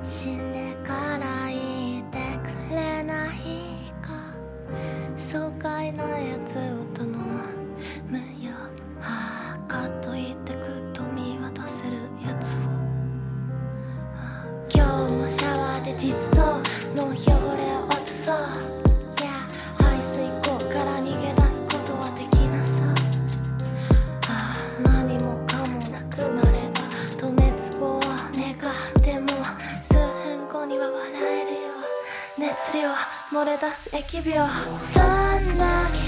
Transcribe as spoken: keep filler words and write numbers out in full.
死んでから言ってくれないか、爽快なやつを頼むよ。はあ、かといってくっと見渡せるやつを、今日はシャワーで実像の汚れを落とそう。 Yeah、 排水溝から逃げ出すことはできなさ。ああ、何もかもなくなればと滅亡を願っても、数分後には笑えるよ。熱量漏れ出す疫病、どんだけ